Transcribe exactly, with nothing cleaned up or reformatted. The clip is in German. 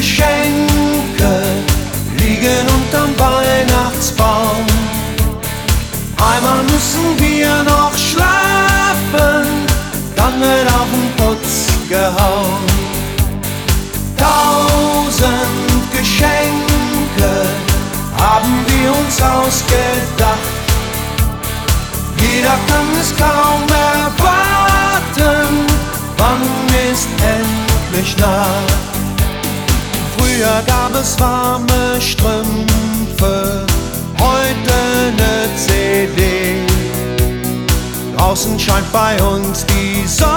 Geschenke liegen unterm Weihnachtsbaum. Einmal müssen wir noch schlafen, dann wird auf den Putz gehauen. Tausend Geschenke haben wir uns ausgedacht. Jeder kann es kaum erwarten, wann ist endlich Nacht. Früher gab es warme Strümpfe, heute ne C D. Draußen scheint bei uns die Sonne.